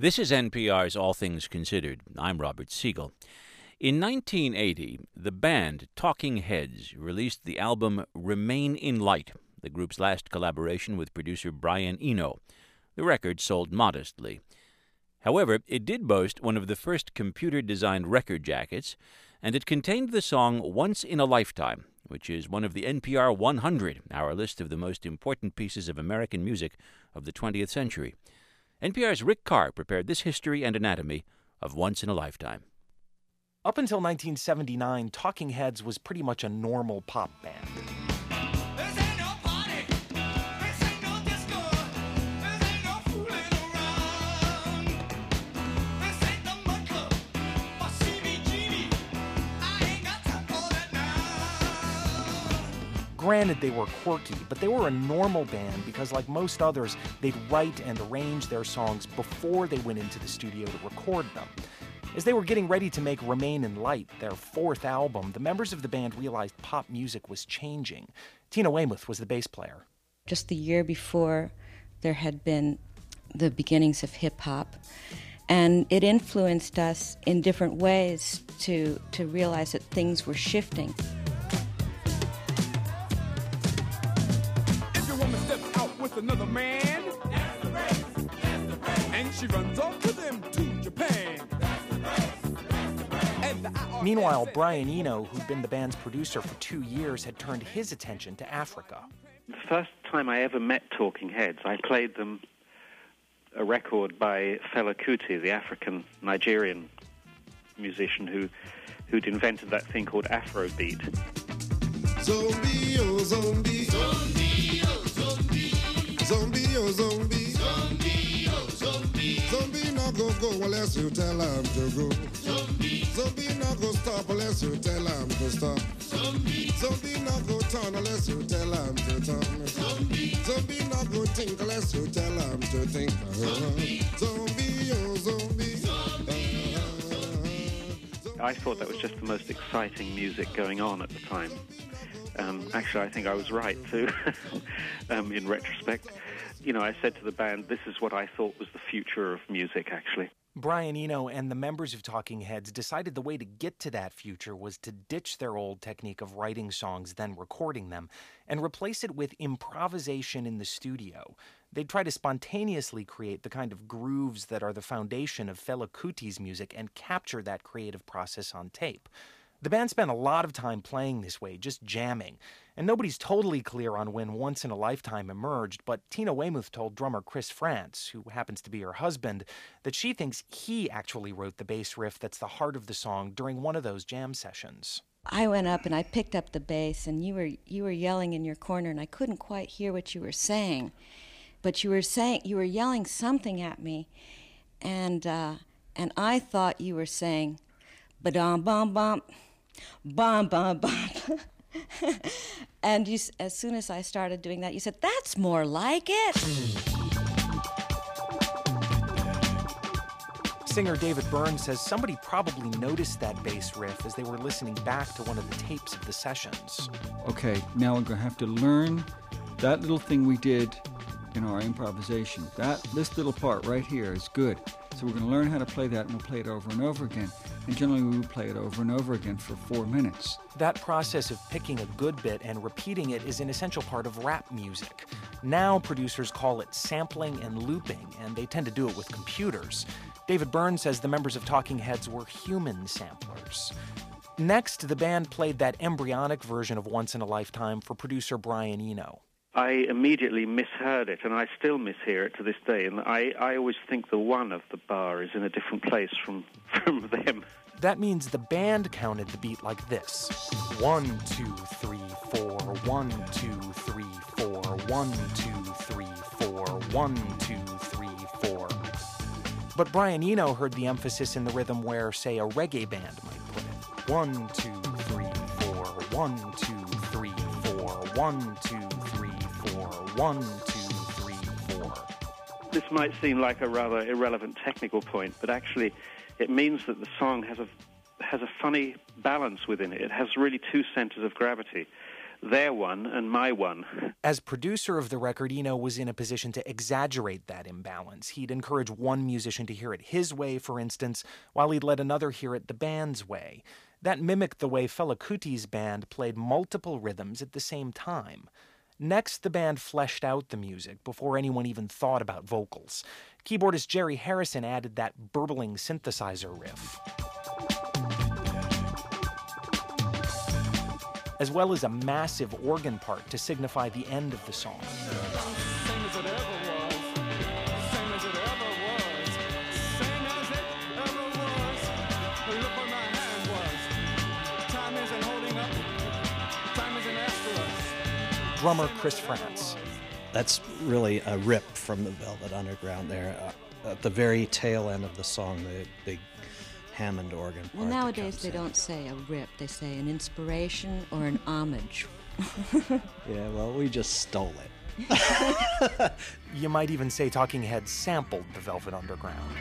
This is NPR's All Things Considered. I'm Robert Siegel. In 1980, the band Talking Heads released the album Remain in Light, the group's last collaboration with producer Brian Eno. The record sold modestly. However, it did boast one of the first computer-designed record jackets, and it contained the song Once in a Lifetime, which is one of the NPR 100, our list of the most important pieces of American music of the 20th century. NPR's Rick Carr prepared this history and anatomy of Once in a Lifetime. Up until 1979, Talking Heads was pretty much a normal pop band. Granted, they were quirky, but they were a normal band because, like most others, they'd write and arrange their songs before they went into the studio to record them. As they were getting ready to make Remain in Light, their fourth album, the members of the band realized pop music was changing. Tina Weymouth was the bass player. Just the year before, there had been the beginnings of hip-hop, and it influenced us in different ways to realize that things were shifting. Another man, that's the race, that's the race. And she runs off to them to Japan. That's the race, that's the race. Meanwhile, Brian Eno, who'd been the band's producer for 2 years, had turned his attention to Africa. The first time I ever met Talking Heads, I played them a record by Fela Kuti, the African-Nigerian musician who'd invented that thing called Afrobeat. Zombie, oh zombie, zombie, oh zombie. Zombie, oh zombie. Zombie, oh zombie. Zombie not go unless you tell him to go. Zombie. Zombie not go stop unless you tell him to stop. Zombie. Zombie not go turn unless you tell him to turn. Zombie. Zombie not go think unless you tell him to think. Zombie. Zombie, oh zombie. I thought that was just the most exciting music going on at the time. Actually, I think I was right, too, in retrospect. You know, I said to the band, this is what I thought was the future of music, actually. Brian Eno and the members of Talking Heads decided the way to get to that future was to ditch their old technique of writing songs, then recording them, and replace it with improvisation in the studio. They'd try to spontaneously create the kind of grooves that are the foundation of Fela Kuti's music and capture that creative process on tape. The band spent a lot of time playing this way, just jamming, and nobody's totally clear on when Once in a Lifetime emerged, but Tina Weymouth told drummer Chris France, who happens to be her husband, that she thinks he actually wrote the bass riff that's the heart of the song during one of those jam sessions. I went up and I picked up the bass, and you were yelling in your corner, and I couldn't quite hear what you were saying, but you were yelling something at me, and I thought you were saying, ba-dum bum bum. Bum, bum, bum. And as soon as I started doing that, you said, that's more like it. Singer David Byrne says somebody probably noticed that bass riff as they were listening back to one of the tapes of the sessions. Okay, now we're going to have to learn that little thing we did in our improvisation. This little part right here is good. So we're going to learn how to play that, and we'll play it over and over again. And generally we would play it over and over again for 4 minutes. That process of picking a good bit and repeating it is an essential part of rap music. Now producers call it sampling and looping, and they tend to do it with computers. David Byrne says the members of Talking Heads were human samplers. Next, the band played that embryonic version of Once in a Lifetime for producer Brian Eno. I immediately misheard it, and I still mishear it to this day. And I always think the one of the bar is in a different place from them. That means the band counted the beat like this. 1, 2, 3, 4, 1, 2, 3, 4, 1, 2, 3, 4, 1, 2, 3, 4. But Brian Eno heard the emphasis in the rhythm where, say, a reggae band might put it. 1, 2, 3, 4, 1, 2, 3, 4, 1, 2, 3, 4, 1, 2, 3, 4. This might seem like a rather irrelevant technical point, but actually it means that the song has a funny balance within it. It has really two centers of gravity. their one and my one. As producer of the record, Eno was in a position to exaggerate that imbalance. He'd encourage one musician to hear it his way, for instance, while he'd let another hear it the band's way. That mimicked the way Fela Kuti's band played multiple rhythms at the same time. Next, the band fleshed out the music before anyone even thought about vocals. Keyboardist Jerry Harrison added that burbling synthesizer riff, as well as a massive organ part to signify the end of the song. Same as it ever was. Same as it ever was. Same as it ever was. Look where my hand was. Time isn't holding up. Time isn't after us. Drummer Chris France. That's really a rip from the Velvet Underground there. At the very tail end of the song, the big Hammond organ part. Well, nowadays they don't say a rip, they say an inspiration or an homage. Yeah, well, we just stole it. You might even say Talking Heads sampled the Velvet Underground.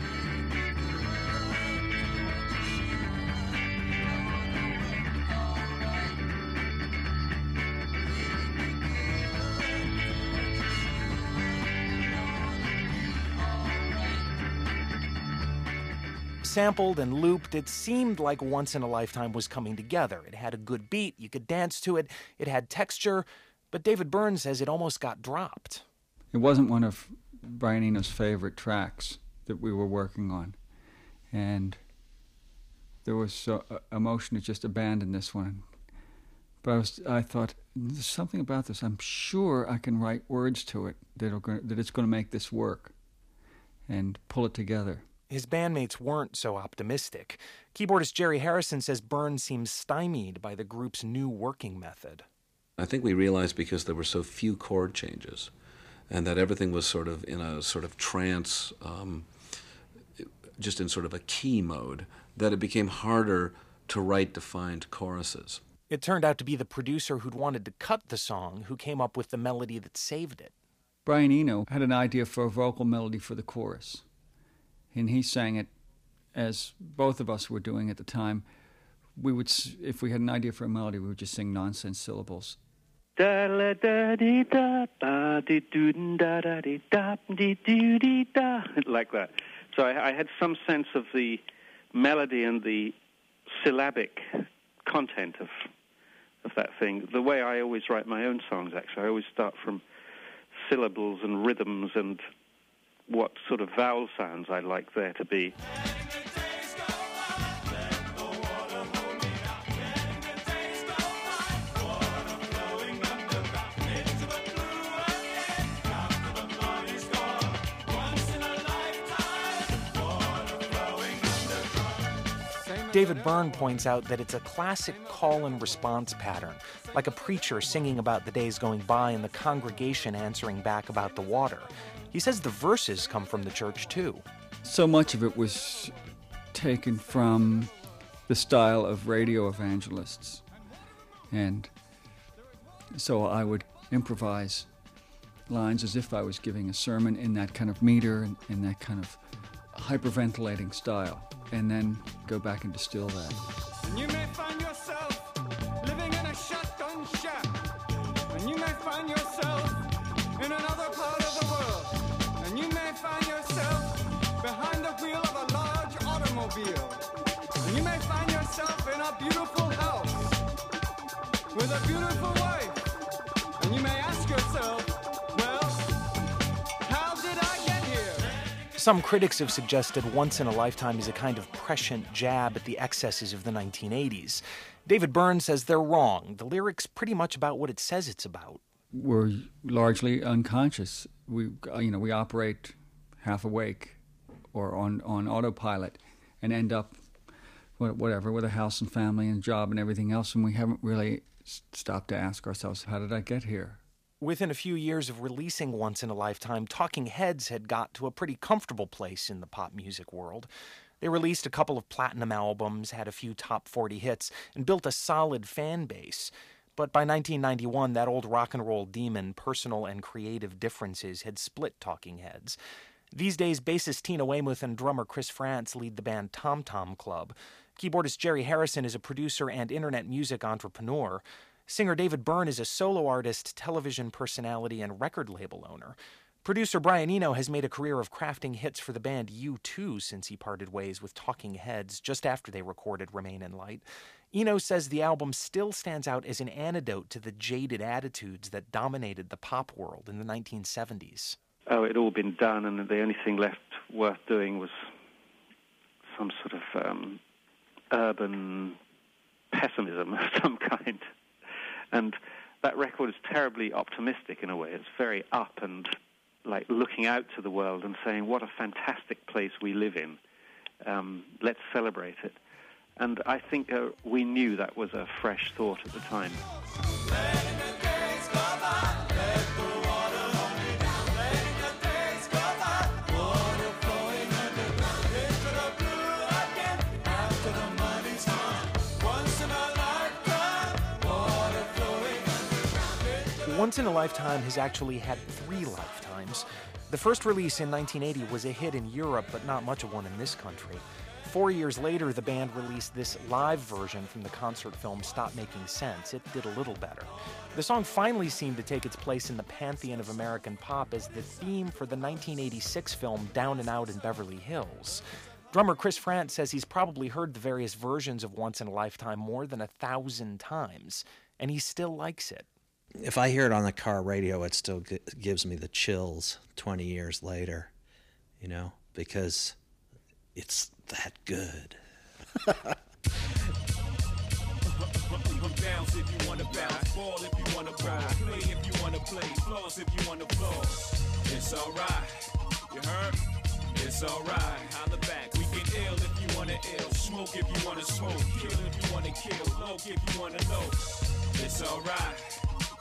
Sampled and looped, it seemed like Once in a Lifetime was coming together. It had a good beat, you could dance to it, it had texture, but David Byrne says it almost got dropped. It wasn't one of Brian Eno's favorite tracks that we were working on, and there was so emotion to just abandon this one. But I thought, there's something about this. I'm sure I can write words to it that it's going to make this work and pull it together. His bandmates weren't so optimistic. Keyboardist Jerry Harrison says Byrne seems stymied by the group's new working method. I think we realized because there were so few chord changes and that everything was sort of in a sort of trance, just in sort of a key mode, that it became harder to write defined choruses. It turned out to be the producer who'd wanted to cut the song who came up with the melody that saved it. Brian Eno had an idea for a vocal melody for the chorus, and he sang it as both of us were doing at the time. We would, if we had an idea for a melody, we would just sing nonsense syllables. Like that. So I had some sense of the melody and the syllabic content of that thing. The way I always write my own songs, actually, I always start from syllables and rhythms and what sort of vowel sounds I like there to be. David Byrne points out that it's a classic call and response pattern, like a preacher singing about the days going by and the congregation answering back about the water. He says the verses come from the church, too. So much of it was taken from the style of radio evangelists. And so I would improvise lines as if I was giving a sermon in that kind of meter and in that kind of hyperventilating style, and then go back and distill that. And you may find yourself living in a shotgun shack. And you may find yourself in another part of the world. And you may find yourself behind the wheel of a large automobile. And you may find yourself in a beautiful house with a beautiful wife. And you may ask yourself, well, how did I get here? Some critics have suggested Once in a Lifetime is a kind of prescient jab at the excesses of the 1980s. David Byrne says they're wrong. The lyric's pretty much about what it says it's about. We're largely unconscious. We operate half awake or on autopilot and end up whatever with a house and family and job and everything else, and we haven't really stopped to ask ourselves, how did I get here? Within a few years of releasing Once in a Lifetime, Talking Heads had got to a pretty comfortable place in the pop music world. They released a couple of platinum albums, had a few top 40 hits, and built a solid fan base. But by 1991, that old rock and roll demon, personal and creative differences, had split Talking Heads. These days, bassist Tina Weymouth and drummer Chris France lead the band Tom Tom Club. Keyboardist Jerry Harrison is a producer and internet music entrepreneur. Singer David Byrne is a solo artist, television personality, and record label owner. Producer Brian Eno has made a career of crafting hits for the band U2 since he parted ways with Talking Heads just after they recorded Remain in Light. Eno says the album still stands out as an antidote to the jaded attitudes that dominated the pop world in the 1970s. Oh, it had all been done, and the only thing left worth doing was some sort of urban pessimism of some kind. And that record is terribly optimistic in a way. It's very up and like looking out to the world and saying, what a fantastic place we live in. Let's celebrate it. And I think we knew that was a fresh thought at the time. Once in a Lifetime has actually had 3 lifetimes. The first release in 1980 was a hit in Europe, but not much of one in this country. 4 years later, the band released this live version from the concert film Stop Making Sense. It did a little better. The song finally seemed to take its place in the pantheon of American pop as the theme for the 1986 film Down and Out in Beverly Hills. Drummer Chris Frantz says he's probably heard the various versions of Once in a Lifetime more than 1,000 times, and he still likes it. If I hear it on the car radio, it still gives me the chills 20 years later, you know, because it's that good. Bounce if you want to bounce, ball if you want to ball, play if you want to play, floss if you want to floss. It's alright, you heard? It's alright, holla back. We get ill if you want to ill, smoke if you want to smoke, kill if you want to kill, low if you want to low. It's alright.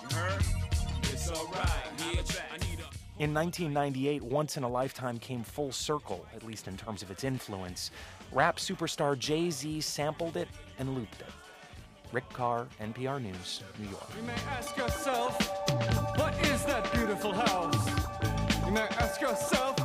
In 1998, Once in a Lifetime came full circle, at least in terms of its influence. Rap superstar Jay-Z sampled it and looped it. Rick Carr, NPR News, New York. You may ask yourself, what is that beautiful house? You may ask yourself,